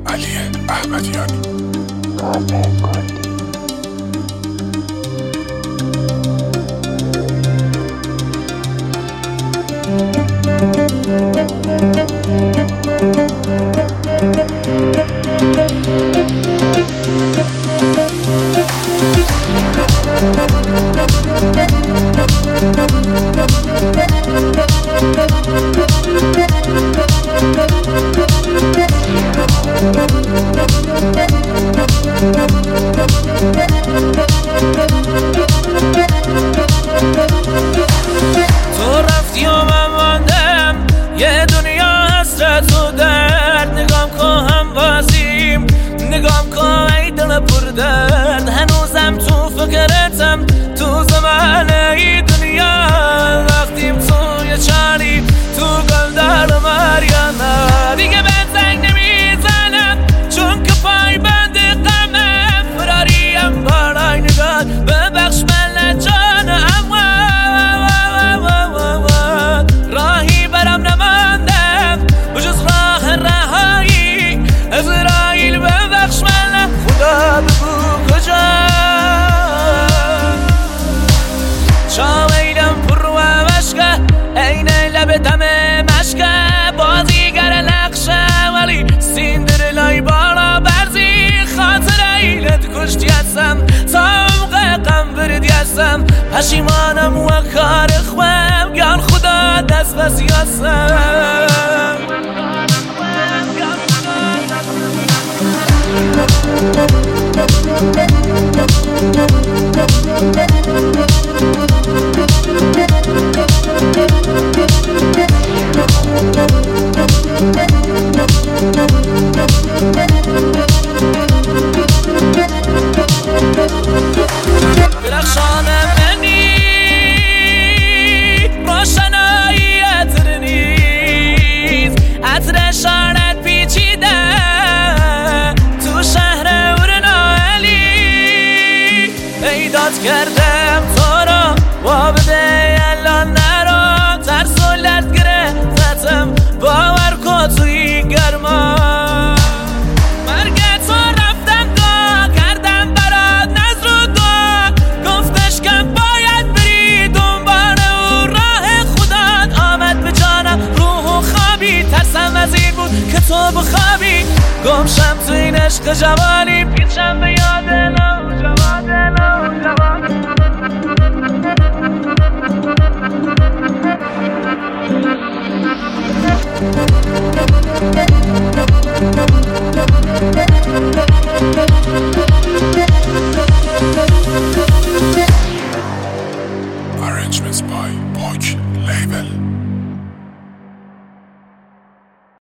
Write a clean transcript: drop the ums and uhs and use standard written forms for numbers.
علی احمدیانی. تو رفتی و من ماندم، یه دنیا حسرت و درد. نگام کن هم بازیم، نگام کن ای دل پر درد. هنوزم تو فکرتم، تو زمان ای دنیا. وقتیم توی چاری، تو گل در مریانه. دیگه به زنگ نمیزنم چون که پای بند غمم. فراریم بالای نگاه، ببخش من جانم. راهی برم نماندم بجز راه رهایی. عزراییل ببخش من، خدا بگو کجا. چاویلم پر و مشکه، عین لب دم مشکه. بازیگر نقشه ولی سیندرلای بالا برزی. خاطر ایلت کشتی هستم، سامق غم بردی هستم. پشیمانم و کار خوام، گان خدا دست بسی هستم. درخشان منی روشنایی عطر نیست، عطر شانت پیچیده تو شهر ورنالی. پیدات کردم تو رو و بده الان نرو. ترس و لرد گرفتم، باور کن توی گرما. که تو بخوابی گمشم تو این عشق جوانی. پیچم به یاد نوجوان. Arrangements by Poch Label.